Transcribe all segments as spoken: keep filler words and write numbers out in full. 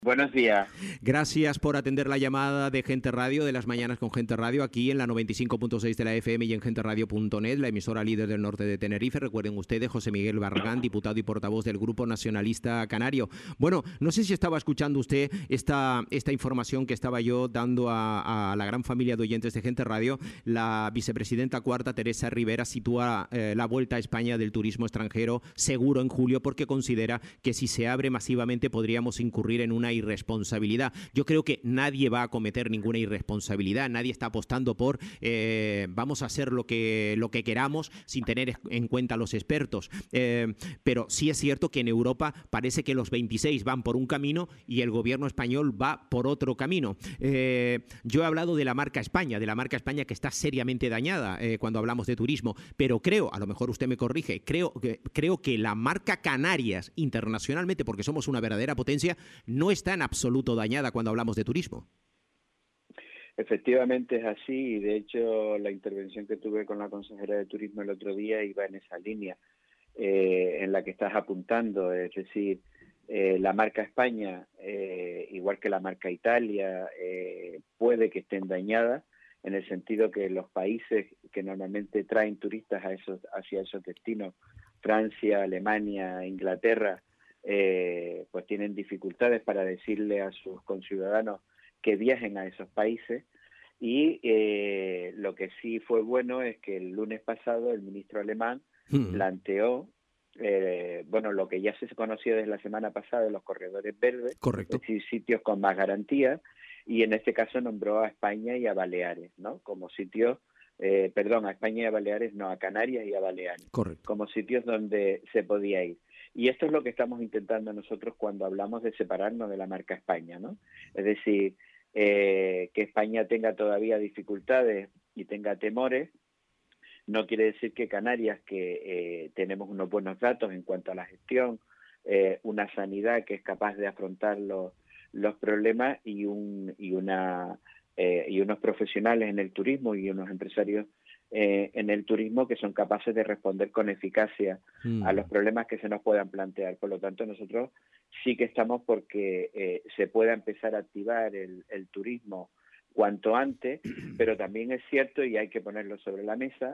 Buenos días. Gracias por atender la llamada de Gente Radio, de las mañanas con Gente Radio, aquí en la noventa y cinco punto seis de la F M y en gente radio punto net, la emisora líder del norte de Tenerife. Recuerden ustedes, José Miguel Barragán, diputado y portavoz del Grupo Nacionalista Canario. Bueno, no sé si estaba escuchando usted esta, esta información que estaba yo dando a, a la gran familia de oyentes de Gente Radio. La vicepresidenta cuarta, Teresa Rivera, sitúa eh, la vuelta a España del turismo extranjero seguro en julio porque considera que si se abre masivamente podríamos incurrir en una irresponsabilidad. Yo creo que nadie va a cometer ninguna irresponsabilidad, nadie está apostando por eh, vamos a hacer lo que, lo que queramos sin tener en cuenta a los expertos. Eh, pero sí es cierto que en Europa parece que los veintiséis van por un camino y el gobierno español va por otro camino. Eh, yo he hablado de la marca España, de la marca España que está seriamente dañada eh, cuando hablamos de turismo, pero creo, a lo mejor usted me corrige, creo que, creo que la marca Canarias internacionalmente, porque somos una verdadera potencia, no está en absoluto dañada cuando hablamos de turismo. Efectivamente es así y de hecho la intervención que tuve con la consejera de Turismo el otro día iba en esa línea eh, en la que estás apuntando, es decir, eh, la marca España, eh, igual que la marca Italia, eh, puede que estén dañadas en el sentido que los países que normalmente traen turistas a esos, hacia esos destinos, Francia, Alemania, Inglaterra, Eh, pues tienen dificultades para decirle a sus conciudadanos que viajen a esos países y eh, lo que sí fue bueno es que el lunes pasado el ministro alemán hmm. planteó eh, bueno, lo que ya se conocía desde la semana pasada de los corredores verdes, Correcto. es decir, sitios con más garantías, y en este caso nombró a España y a Baleares, ¿no? Como sitios, eh, perdón, a España y a Baleares, no, a Canarias y a Baleares, Correcto. como sitios donde se podía ir. Y esto es lo que estamos intentando nosotros cuando hablamos de separarnos de la marca España, ¿no? Es decir, eh, que España tenga todavía dificultades y tenga temores, no quiere decir que Canarias, que eh, tenemos unos buenos datos en cuanto a la gestión, eh, una sanidad que es capaz de afrontar los, los problemas y, un, y, una, eh, y unos profesionales en el turismo y unos empresarios Eh, en el turismo que son capaces de responder con eficacia mm. a los problemas que se nos puedan plantear. Por lo tanto, nosotros sí que estamos porque eh, se pueda empezar a activar el, el turismo cuanto antes, pero también es cierto, y hay que ponerlo sobre la mesa,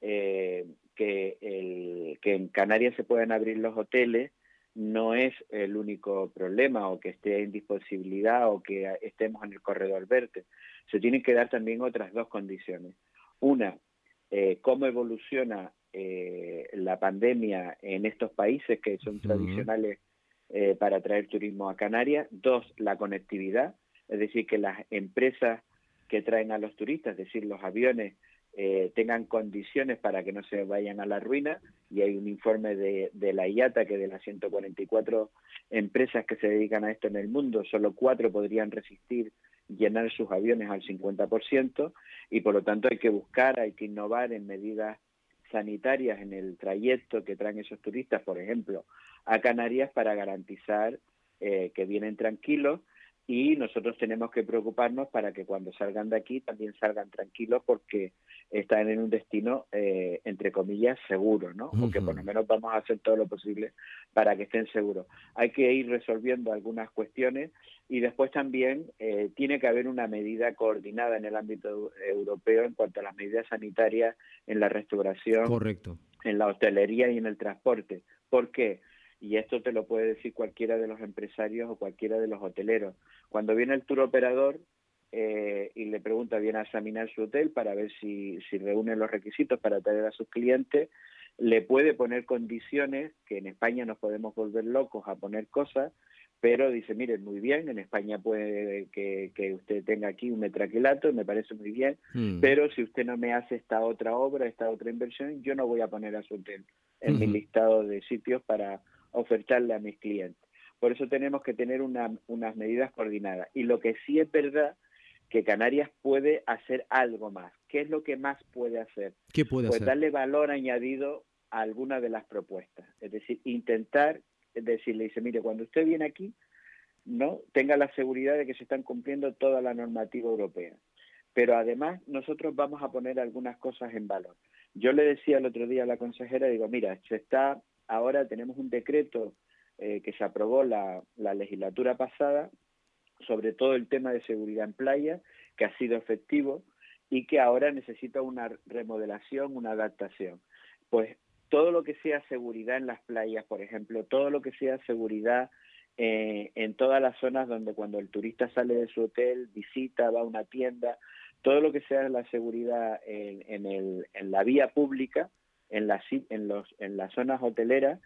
eh, que, el, que en Canarias se puedan abrir los hoteles no es el único problema, o que esté en disponibilidad o que estemos en el corredor verde. Se tienen que dar también otras dos condiciones. Una, Eh, cómo evoluciona eh, la pandemia en estos países que son uh-huh. tradicionales eh, para traer turismo a Canarias. Dos, la conectividad, es decir, que las empresas que traen a los turistas, es decir, los aviones, eh, tengan condiciones para que no se vayan a la ruina, y hay un informe de, de la I A T A que de las ciento cuarenta y cuatro empresas que se dedican a esto en el mundo, solo cuatro podrían resistir llenar sus aviones al cincuenta por ciento, y por lo tanto hay que buscar, hay que innovar en medidas sanitarias en el trayecto que traen esos turistas, por ejemplo, a Canarias, para garantizar eh, que vienen tranquilos, y nosotros tenemos que preocuparnos para que cuando salgan de aquí también salgan tranquilos, porque están en un destino, eh, entre comillas, seguro, ¿no? Uh-huh. O que por lo menos vamos a hacer todo lo posible para que estén seguros. Hay que ir resolviendo algunas cuestiones, y después también eh, tiene que haber una medida coordinada en el ámbito europeo en cuanto a las medidas sanitarias en la restauración, correcto, en la hostelería y en el transporte. ¿Por qué? Y esto te lo puede decir cualquiera de los empresarios o cualquiera de los hoteleros. Cuando viene el tour operador eh, y le pregunta, viene a examinar su hotel para ver si, si reúne los requisitos para atraer a sus clientes, le puede poner condiciones, que en España nos podemos volver locos a poner cosas, pero dice, mire, muy bien, en España puede que, que usted tenga aquí un metraquilato, me parece muy bien, mm. pero si usted no me hace esta otra obra, esta otra inversión, yo no voy a poner a su hotel en uh-huh. mi listado de sitios para ofertarle a mis clientes. Por eso tenemos que tener una, unas medidas coordinadas. Y lo que sí es verdad, que Canarias puede hacer algo más. ¿Qué es lo que más puede hacer? ¿Qué puede pues hacer? darle valor añadido a alguna de las propuestas. Es decir, intentar decirle, dice, mire, cuando usted viene aquí, no tenga la seguridad de que se están cumpliendo toda la normativa europea. Pero además nosotros vamos a poner algunas cosas en valor. Yo le decía el otro día a la consejera, digo, mira, se está, ahora tenemos un decreto eh, que se aprobó la, la legislatura pasada, sobre todo el tema de seguridad en playa, que ha sido efectivo y que ahora necesita una remodelación, una adaptación. Pues todo lo que sea seguridad en las playas, por ejemplo, todo lo que sea seguridad eh, en todas las zonas donde cuando el turista sale de su hotel, visita, va a una tienda, todo lo que sea la seguridad en, en, el, en la vía pública, en, la, en, los, en las zonas hoteleras,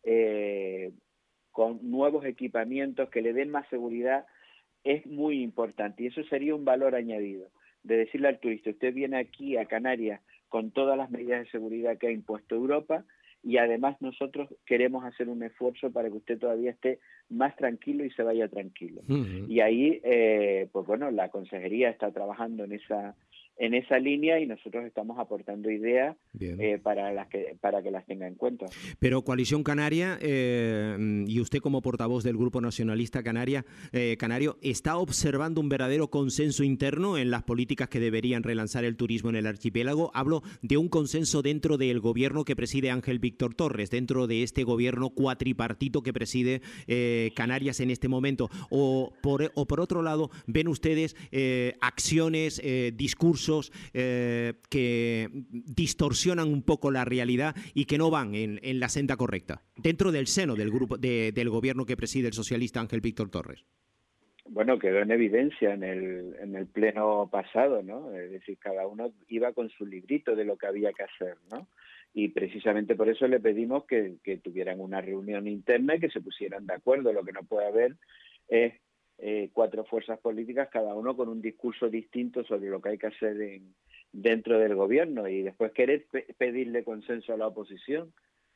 eh, con nuevos equipamientos que le den más seguridad, es muy importante. Y eso sería un valor añadido, de decirle al turista, usted viene aquí a Canarias con todas las medidas de seguridad que ha impuesto Europa, y además nosotros queremos hacer un esfuerzo para que usted todavía esté más tranquilo y se vaya tranquilo. Uh-huh. Y ahí, eh, pues bueno, la consejería está trabajando en esa en esa línea y nosotros estamos aportando ideas eh, para las que para que las tenga en cuenta. Pero Coalición Canaria, eh, y usted como portavoz del Grupo Nacionalista Canaria, eh, Canario, ¿está observando un verdadero consenso interno en las políticas que deberían relanzar el turismo en el archipiélago? Hablo de un consenso dentro del gobierno que preside Ángel Víctor Torres, dentro de este gobierno cuatripartito que preside eh, Canarias en este momento. O por, o por otro lado, ¿ven ustedes eh, acciones, eh, discursos Eh, que distorsionan un poco la realidad y que no van en, en la senda correcta, dentro del seno del grupo de, del gobierno que preside el socialista Ángel Víctor Torres? Bueno, quedó en evidencia en el, en el pleno pasado, ¿no? Es decir, cada uno iba con su librito de lo que había que hacer, ¿no? Y precisamente por eso le pedimos que, que tuvieran una reunión interna y que se pusieran de acuerdo. Lo que no puede haber es Eh, cuatro fuerzas políticas, cada uno con un discurso distinto sobre lo que hay que hacer en, dentro del gobierno, y después querer pe pedirle consenso a la oposición.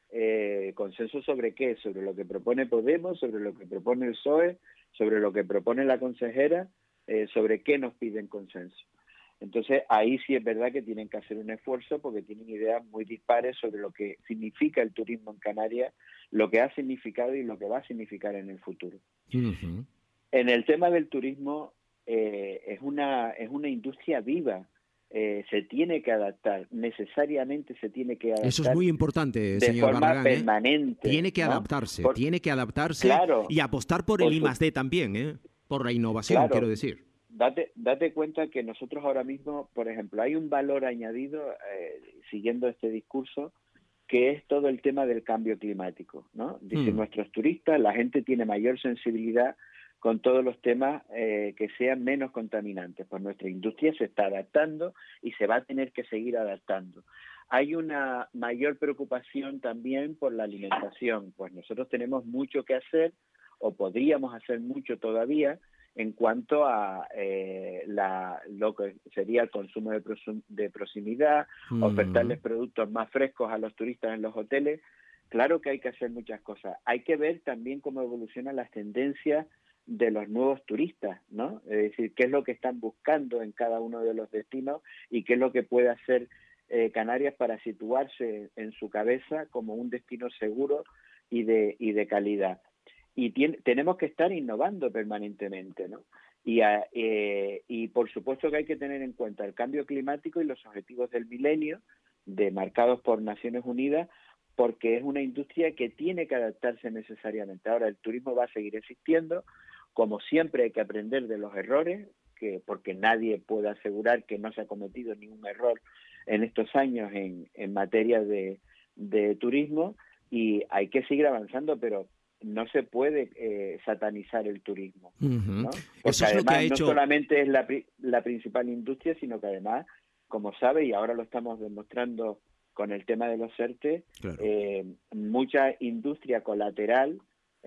Eh, ¿Consenso sobre qué? Sobre lo que propone Podemos, sobre lo que propone el P S O E, sobre lo que propone la consejera, eh, sobre qué nos piden consenso. Entonces, ahí sí es verdad que tienen que hacer un esfuerzo porque tienen ideas muy dispares sobre lo que significa el turismo en Canarias, lo que ha significado y lo que va a significar en el futuro. Uh-huh. En el tema del turismo, eh, es una es una industria viva, eh, se tiene que adaptar, necesariamente se tiene que adaptar. Eso es muy importante, de señor forma Barragán, permanente. ¿eh? Tiene que ¿no? adaptarse, por, tiene que adaptarse claro, y apostar por, por el I más D también, ¿eh? Por la innovación, claro, quiero decir. Date, date cuenta que nosotros ahora mismo, por ejemplo, hay un valor añadido, eh, siguiendo este discurso, que es todo el tema del cambio climático, ¿no? Dicen hmm. nuestros turistas, la gente tiene mayor sensibilidad con todos los temas eh, que sean menos contaminantes. Pues nuestra industria se está adaptando y se va a tener que seguir adaptando. Hay una mayor preocupación también por la alimentación, pues nosotros tenemos mucho que hacer, o podríamos hacer mucho todavía, en cuanto a eh, la, lo que sería el consumo de, prosum, de proximidad, mm. ofertarles productos más frescos a los turistas en los hoteles. Claro que hay que hacer muchas cosas. Hay que ver también cómo evolucionan las tendencias de los nuevos turistas, ¿no? Es decir, qué es lo que están buscando en cada uno de los destinos y qué es lo que puede hacer eh, Canarias para situarse en su cabeza como un destino seguro y de, y de calidad. Y tiene, tenemos que estar innovando permanentemente, ¿no? Y, a, eh, y por supuesto que hay que tener en cuenta el cambio climático y los objetivos del milenio, de, marcados por Naciones Unidas, porque es una industria que tiene que adaptarse necesariamente. Ahora, el turismo va a seguir existiendo. Como siempre, hay que aprender de los errores, que porque nadie puede asegurar que no se ha cometido ningún error en estos años en, en materia de, de turismo, y hay que seguir avanzando, pero no se puede eh, satanizar el turismo, uh-huh. ¿no? Porque Eso es además lo que ha hecho... no solamente es la, la principal industria, sino que además, como sabe, y ahora lo estamos demostrando con el tema de los ERTE, claro. eh, mucha industria colateral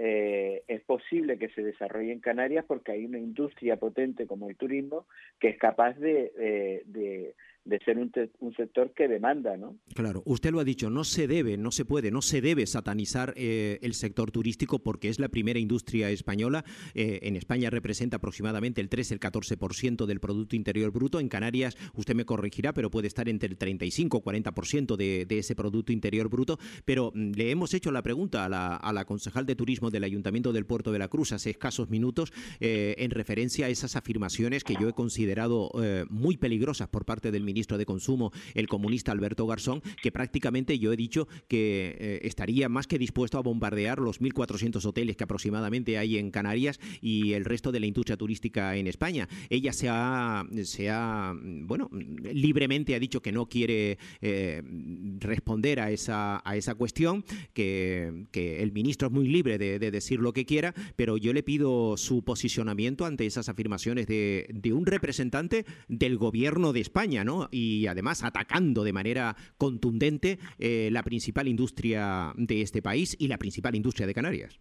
eh, es posible que se desarrolle en Canarias porque hay una industria potente como el turismo que es capaz de, eh, de, de ser un, te, un sector que demanda, ¿no? Claro, usted lo ha dicho, no se debe, no se puede, no se debe satanizar eh, el sector turístico porque es la primera industria española. Eh, en España representa aproximadamente el tres, el catorce por ciento del Producto Interior Bruto. En Canarias, usted me corregirá, pero puede estar entre el treinta y cinco y cuarenta por ciento de, de ese Producto Interior Bruto. Pero mm, le hemos hecho la pregunta a la, a la concejal de Turismo del Ayuntamiento del Puerto de la Cruz hace escasos minutos eh, en referencia a esas afirmaciones que yo he considerado eh, muy peligrosas por parte del ministro de Consumo, el comunista Alberto Garzón, que prácticamente yo he dicho que eh, estaría más que dispuesto a bombardear los mil cuatrocientos hoteles que aproximadamente hay en Canarias y el resto de la industria turística en España. Ella se ha, se ha bueno, libremente ha dicho que no quiere eh, responder a esa, a esa cuestión, que, que el ministro es muy libre de, de decir lo que quiera, pero yo le pido su posicionamiento ante esas afirmaciones de, de un representante del gobierno de España, ¿no? Y además atacando de manera contundente eh, la principal industria de este país y la principal industria de Canarias.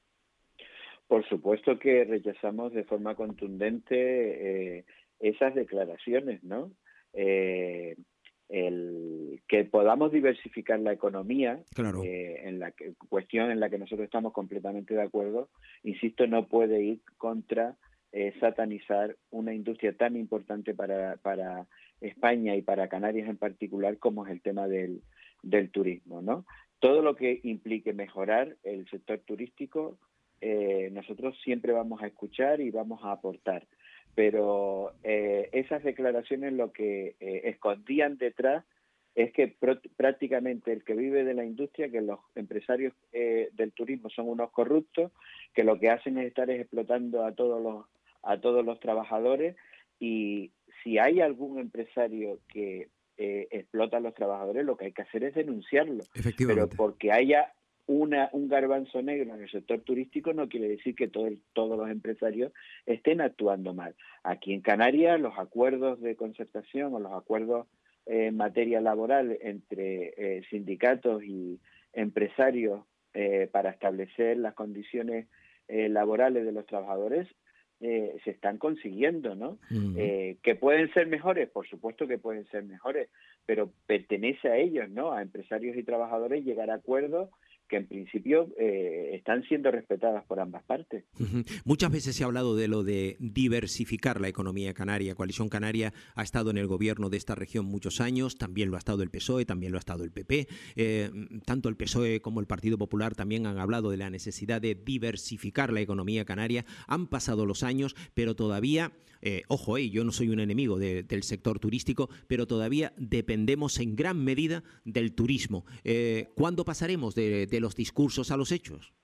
Por supuesto que rechazamos de forma contundente eh, esas declaraciones, ¿no? Eh, el que podamos diversificar la economía, claro. eh, en la que, cuestión en la que nosotros estamos completamente de acuerdo, insisto, no puede ir contra eh, satanizar una industria tan importante para, para España y para Canarias en particular como es el tema del, del turismo, ¿no? Todo lo que implique mejorar el sector turístico, eh, nosotros siempre vamos a escuchar y vamos a aportar. Pero eh, esas declaraciones lo que eh, escondían detrás es que pr prácticamente el que vive de la industria, que los empresarios eh, del turismo son unos corruptos, que lo que hacen es estar explotando a todos los a todos los trabajadores, y si hay algún empresario que eh, explota a los trabajadores, lo que hay que hacer es denunciarlo. Efectivamente. Pero porque haya Una, un garbanzo negro en el sector turístico no quiere decir que todo el, todos los empresarios estén actuando mal. Aquí en Canarias los acuerdos de concertación o los acuerdos eh, en materia laboral entre eh, sindicatos y empresarios eh, para establecer las condiciones eh, laborales de los trabajadores eh, se están consiguiendo, ¿no? Uh-huh. Eh, ¿que pueden ser mejores? Por supuesto que pueden ser mejores, pero pertenece a ellos, ¿no? A empresarios y trabajadores llegar a acuerdos que en principio eh, están siendo respetadas por ambas partes. Uh-huh. Muchas veces se ha hablado de lo de diversificar la economía canaria. Coalición Canaria ha estado en el gobierno de esta región muchos años, también lo ha estado el P S O E, también lo ha estado el P P. Eh, tanto el P S O E como el Partido Popular también han hablado de la necesidad de diversificar la economía canaria. Han pasado los años, pero todavía, eh, ojo, eh, yo no soy un enemigo de, del sector turístico, pero todavía dependemos en gran medida del turismo. Eh, ¿Cuándo pasaremos de, de los discursos a los hechos?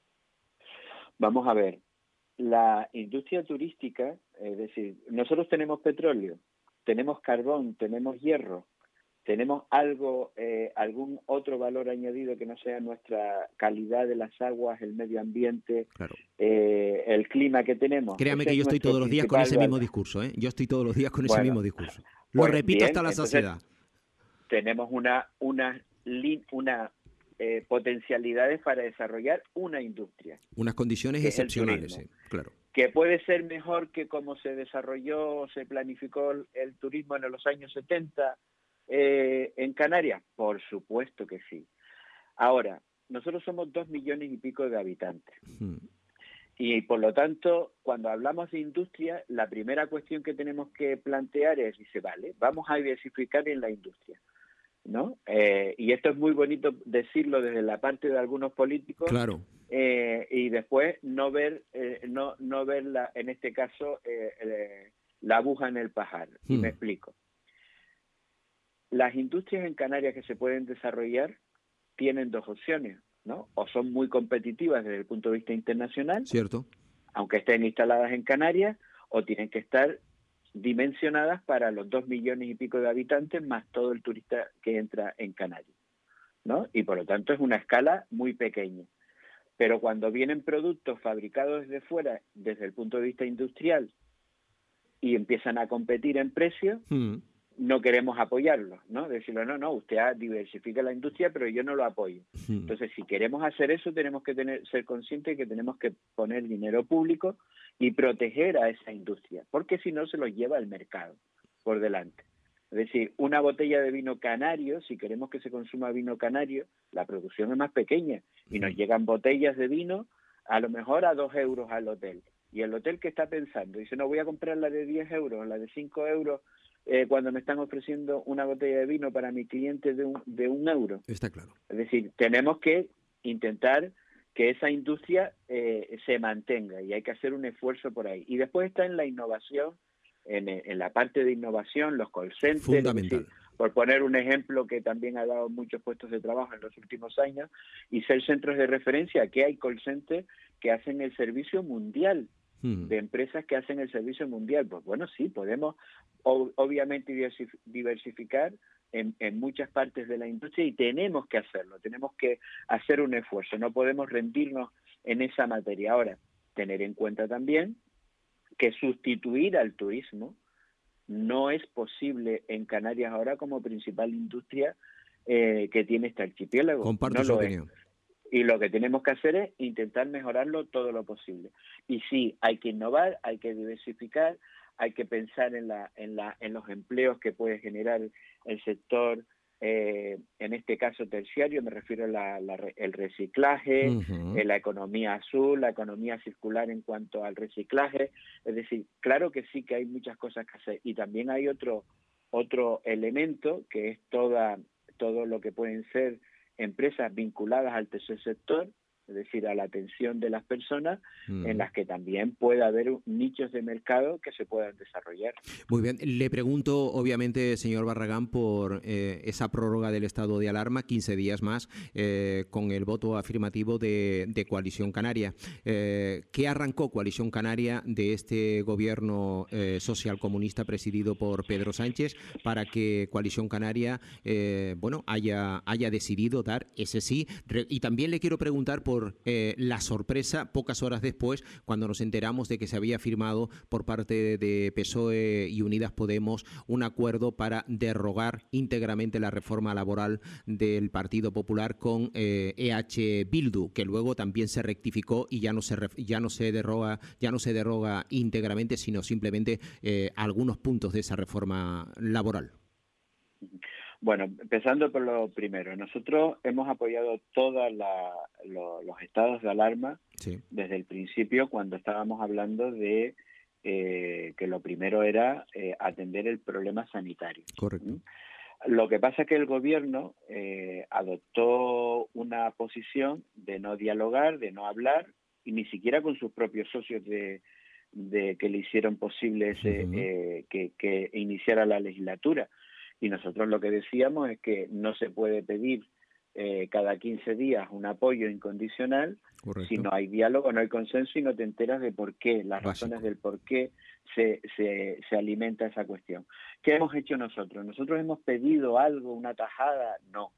Vamos a ver, la industria turística, es decir, nosotros tenemos petróleo, tenemos carbón, tenemos hierro, tenemos algo, eh, algún otro valor añadido que no sea nuestra calidad de las aguas, el medio ambiente, claro. eh, el clima que tenemos. Créame que yo estoy todos los días con ese mismo discurso, ¿eh? Yo estoy todos los días con ese bueno, mismo discurso. Lo pues repito bien, hasta la saciedad. Tenemos una, una, una eh, potencialidades para desarrollar una industria. Unas condiciones excepcionales, sí, claro. Que puede ser mejor que como se desarrolló, se planificó el turismo en los años setenta eh, en Canarias. Por supuesto que sí. Ahora, nosotros somos dos millones y pico de habitantes. Hmm. Y por lo tanto, cuando hablamos de industria, la primera cuestión que tenemos que plantear es, dice, vale, vamos a diversificar en la industria, ¿no? Eh, y esto es muy bonito decirlo desde la parte de algunos políticos, claro. eh, y después no ver, eh, no, no ver la, en este caso, eh, eh, la aguja en el pajar. Hmm. Y me explico. Las industrias en Canarias que se pueden desarrollar tienen dos opciones, ¿no? O son muy competitivas desde el punto de vista internacional, cierto, aunque estén instaladas en Canarias, o tienen que estar dimensionadas para los dos millones y pico de habitantes más todo el turista que entra en Canarias, ¿no? Y por lo tanto es una escala muy pequeña. Pero cuando vienen productos fabricados desde fuera, desde el punto de vista industrial, y empiezan a competir en precio, mm. no queremos apoyarlos, ¿no? Decirlo, no, no, usted diversifica la industria, pero yo no lo apoyo. Mm. Entonces, si queremos hacer eso, tenemos que tener, ser conscientes de que tenemos que poner dinero público y proteger a esa industria, porque si no se los lleva el mercado por delante. Es decir, una botella de vino canario, si queremos que se consuma vino canario, la producción es más pequeña y nos llegan botellas de vino a lo mejor a dos euros al hotel. Y el hotel, ¿qué está pensando? Dice, no, voy a comprar la de diez euros, la de cinco euros, eh, cuando me están ofreciendo una botella de vino para mi cliente de un, de un euro. Está claro. Es decir, tenemos que intentar que esa industria eh, se mantenga y hay que hacer un esfuerzo por ahí. Y después está en la innovación, en, en la parte de innovación, los call centers. Fundamental. Es decir, por poner un ejemplo que también ha dado muchos puestos de trabajo en los últimos años, y ser centros de referencia, que hay call centers que hacen el servicio mundial, de empresas que hacen el servicio mundial. Pues bueno, sí, podemos ob- obviamente diversificar en, en muchas partes de la industria y tenemos que hacerlo, tenemos que hacer un esfuerzo, no podemos rendirnos en esa materia. Ahora, tener en cuenta también que sustituir al turismo no es posible en Canarias ahora como principal industria eh, que tiene este archipiélago. Comparto No su lo es. opinión. Y lo que tenemos que hacer es intentar mejorarlo todo lo posible. Y sí, hay que innovar, hay que diversificar, hay que pensar en, la, en, la, en los empleos que puede generar el sector, eh, en este caso terciario, me refiero al la, la, el reciclaje, Uh-huh. eh, la economía azul, la economía circular en cuanto al reciclaje. Es decir, claro que sí que hay muchas cosas que hacer. Y también hay otro, otro elemento que es toda, todo lo que pueden ser empresas vinculadas al tercer sector, es decir, a la atención de las personas, mm. en las que también puede haber nichos de mercado que se puedan desarrollar. Muy bien. Le pregunto, obviamente, señor Barragán, por eh, esa prórroga del estado de alarma, quince días más, eh, con el voto afirmativo de, de Coalición Canaria. Eh, ¿Qué arrancó Coalición Canaria de este gobierno eh, socialcomunista presidido por Pedro Sánchez para que Coalición Canaria eh, bueno, haya, haya decidido dar ese sí? Y también le quiero preguntar por eh, la sorpresa, pocas horas después, cuando nos enteramos de que se había firmado por parte de P S O E y Unidas Podemos un acuerdo para derogar íntegramente la reforma laboral del Partido Popular con eh, E H Bildu, que luego también se rectificó y ya no se ya no se deroga ya no se deroga íntegramente, sino simplemente eh, algunos puntos de esa reforma laboral. Bueno, empezando por lo primero, nosotros hemos apoyado todos lo, los estados de alarma sí. desde el principio, cuando estábamos hablando de eh, que lo primero era eh, atender el problema sanitario. Correcto. ¿Mm? Lo que pasa es que el gobierno eh, adoptó una posición de no dialogar, de no hablar, y ni siquiera con sus propios socios de, de que le hicieron posible ese, uh-huh. eh, que, que iniciara la legislatura. Y nosotros lo que decíamos es que no se puede pedir eh, cada quince días un apoyo incondicional. Correcto. Si no hay diálogo, no hay consenso y no te enteras de por qué, las Básico. razones del por qué se, se, se alimenta esa cuestión. ¿Qué hemos hecho nosotros? ¿Nosotros hemos pedido algo, una tajada? No.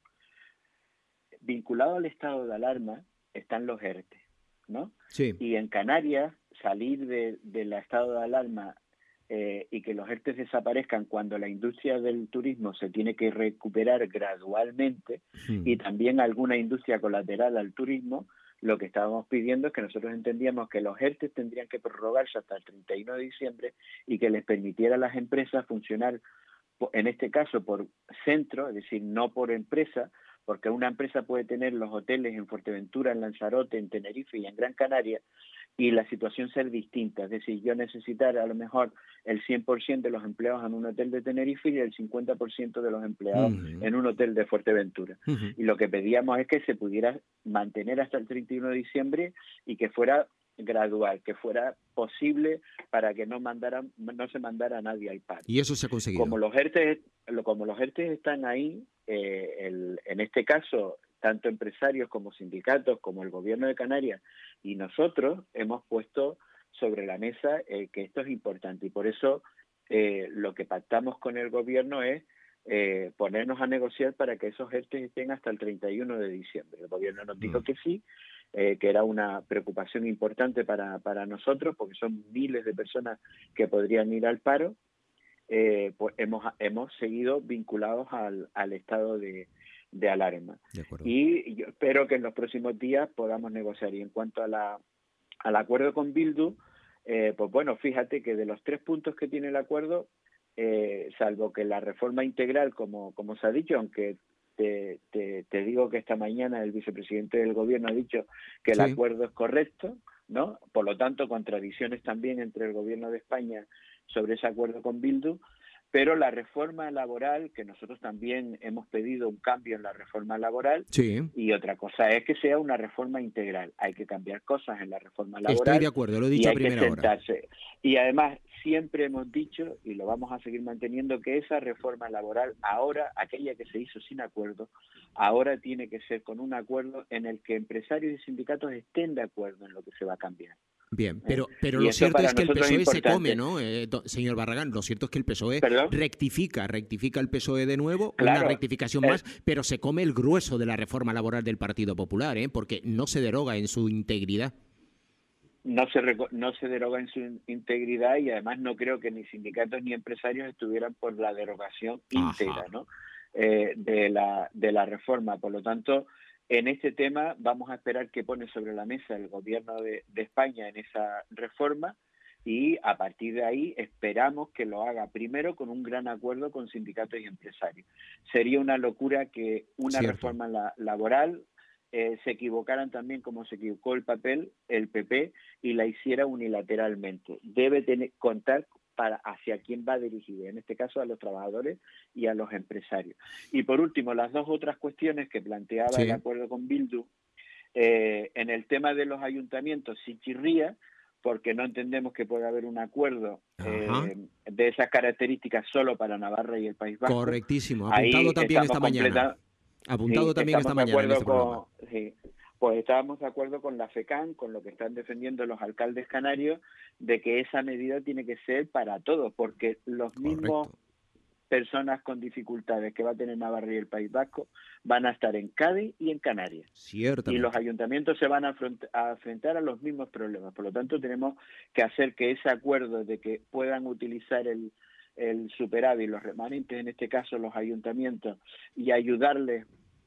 Vinculado al estado de alarma están los ERTE, ¿no? Sí. Y en Canarias, salir de, del estado de alarma Eh, y que los ERTE desaparezcan cuando la industria del turismo se tiene que recuperar gradualmente mm. y también alguna industria colateral al turismo, lo que estábamos pidiendo es que nosotros entendíamos que los ERTE tendrían que prorrogarse hasta el treinta y uno de diciembre y que les permitiera a las empresas funcionar, en este caso por centro, es decir, no por empresa, porque una empresa puede tener los hoteles en Fuerteventura, en Lanzarote, en Tenerife y en Gran Canaria, y la situación ser distinta, es decir, yo necesitar a lo mejor el cien por ciento de los empleados en un hotel de Tenerife y el cincuenta por ciento de los empleados uh-huh. en un hotel de Fuerteventura. Uh-huh. Y lo que pedíamos es que se pudiera mantener hasta el treinta y uno de diciembre y que fuera gradual, que fuera posible para que no mandara, no se mandara a nadie al paro. Y eso se ha conseguido. Como los ERTE, como los ERTE están ahí, eh, el, en este caso, tanto empresarios como sindicatos, como el gobierno de Canarias y nosotros hemos puesto sobre la mesa eh, que esto es importante y por eso eh, lo que pactamos con el gobierno es eh, ponernos a negociar para que esos ERTE estén hasta el treinta y uno de diciembre. El gobierno nos dijo mm. que sí, eh, que era una preocupación importante para, para nosotros porque son miles de personas que podrían ir al paro. Eh, pues hemos, hemos seguido vinculados al, al estado de de alarma. De y yo espero que en los próximos días podamos negociar. Y en cuanto a la, al acuerdo con Bildu, eh, pues bueno, fíjate que de los tres puntos que tiene el acuerdo, eh, salvo que la reforma integral, como, como se ha dicho, aunque te, te, te digo que esta mañana el vicepresidente del gobierno ha dicho que el sí. acuerdo es correcto, ¿no? Por lo tanto, contradicciones también entre el gobierno de España sobre ese acuerdo con Bildu. Pero la reforma laboral, que nosotros también hemos pedido un cambio en la reforma laboral, sí. y otra cosa es que sea una reforma integral. Hay que cambiar cosas en la reforma laboral. Estoy de acuerdo, lo he dicho y hay a primera que sentarse. hora. Y además, siempre hemos dicho, y lo vamos a seguir manteniendo, que esa reforma laboral ahora, aquella que se hizo sin acuerdo, ahora tiene que ser con un acuerdo en el que empresarios y sindicatos estén de acuerdo en lo que se va a cambiar. Bien, pero, pero Y lo eso cierto para es que el P S O E nosotros es se come, importante. ¿no, eh, do- señor Barragán? Lo cierto es que el P S O E ¿Perdón? rectifica, rectifica el P S O E de nuevo, Claro, una rectificación eh, más, pero se come el grueso de la reforma laboral del Partido Popular, ¿eh? Porque no se deroga en su integridad. no se reco- no se deroga en su in- integridad, y además no creo que ni sindicatos ni empresarios estuvieran por la derogación íntegra, Ajá. ¿no? Eh, de la de la reforma. Por lo tanto, en este tema vamos a esperar qué pone sobre la mesa el gobierno de, de España en esa reforma, y a partir de ahí esperamos que lo haga primero con un gran acuerdo con sindicatos y empresarios. Sería una locura que una Cierto. reforma la- laboral eh, se equivocaran también como se equivocó el papel, el P P, y la hiciera unilateralmente. Debe tener contar para hacia quién va dirigida, en este caso a los trabajadores y a los empresarios. Y por último, las dos otras cuestiones que planteaba Sí. el acuerdo con Bildu, eh, en el tema de los ayuntamientos sí chirría, porque no entendemos que pueda haber un acuerdo Ajá. eh, de esas características solo para Navarra y el País Vasco. Correctísimo. Ahí Apuntado también estamos esta mañana. completa- Apuntado Sí, también esta estamos de mañana en acuerdo este programa. con, sí, pues estábamos de acuerdo con la FECAN, con lo que están defendiendo los alcaldes canarios, de que esa medida tiene que ser para todos, porque los mismos Correcto. personas con dificultades que va a tener Navarra y el País Vasco van a estar en Cádiz y en Canarias. Y Ciertamente. los ayuntamientos se van a, afront- a enfrentar a los mismos problemas. Por lo tanto, tenemos que hacer que ese acuerdo de que puedan utilizar el, el superávit, los remanentes, en este caso los ayuntamientos, y ayudarles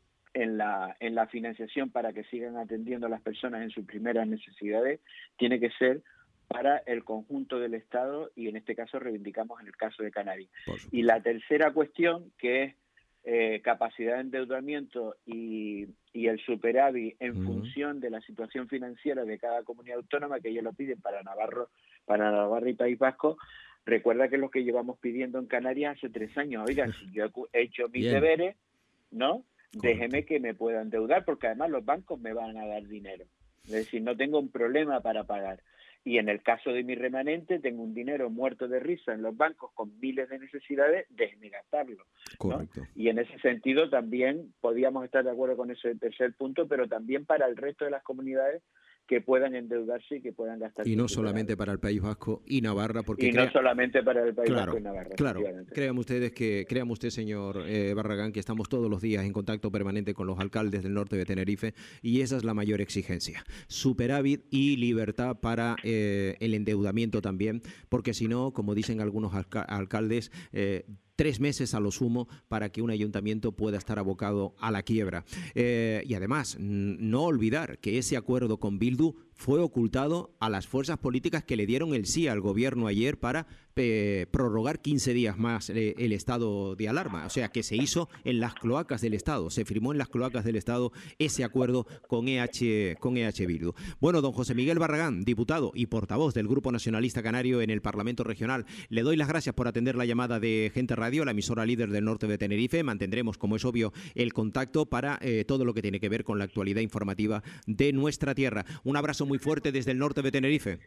en la, en la financiación para que sigan atendiendo a las personas en sus primeras necesidades, tiene que ser para el conjunto del Estado, y en este caso reivindicamos en el caso de Canarias. Por Y supuesto. la tercera cuestión, que es eh, capacidad de endeudamiento y, y el superávit en Ujú. función de la situación financiera de cada comunidad autónoma, que ellos lo piden para Navarro, para Navarra y País Vasco. Recuerda que es lo que llevamos pidiendo en Canarias hace tres años. Oiga, si yo he hecho mis Bien. deberes, ¿no? Correcto. Déjeme que me pueda endeudar, porque además los bancos me van a dar dinero. Es decir, no tengo un problema para pagar. Y en el caso de mi remanente, tengo un dinero muerto de risa en los bancos con miles de necesidades, déjeme gastarlo, ¿no? Correcto. Y en ese sentido también podíamos estar de acuerdo con ese tercer punto, pero también para el resto de las comunidades que puedan endeudarse y que puedan gastar. Y no sin superávit. solamente para el País Vasco y Navarra, porque Y no crea- solamente para el País Claro, Vasco y Navarra. claro. efectivamente. Créanme ustedes que, créanme usted, señor eh, Barragán, que estamos todos los días en contacto permanente con los alcaldes del norte de Tenerife, y esa es la mayor exigencia. Superávit y libertad para eh, el endeudamiento también, porque si no, como dicen algunos alca- alcaldes, eh, tres meses a lo sumo para que un ayuntamiento pueda estar abocado a la quiebra. Eh, y además, n- no olvidar que ese acuerdo con Bildu fue ocultado a las fuerzas políticas que le dieron el sí al gobierno ayer para eh, prorrogar quince días más eh, el estado de alarma. O sea, que se hizo en las cloacas del Estado, se firmó en las cloacas del Estado ese acuerdo con E H, con E H Bildu. Bueno, don José Miguel Barragán, diputado y portavoz del Grupo Nacionalista Canario en el Parlamento Regional, le doy las gracias por atender la llamada de Gente Radio, la emisora líder del norte de Tenerife. Mantendremos, como es obvio, el contacto para eh, todo lo que tiene que ver con la actualidad informativa de nuestra tierra. Un abrazo muy fuerte desde el norte de Tenerife.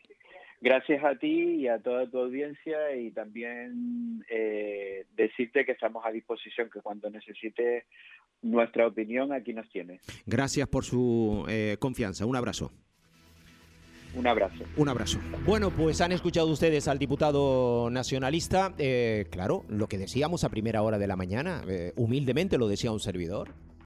Gracias a ti y a toda tu audiencia, y también eh, decirte que estamos a disposición, que cuando necesites nuestra opinión, aquí nos tienes. Gracias por su eh, confianza. Un abrazo. Un abrazo. Un abrazo. Bueno, pues han escuchado ustedes al diputado nacionalista. Eh, claro, lo que decíamos a primera hora de la mañana, eh, humildemente lo decía un servidor.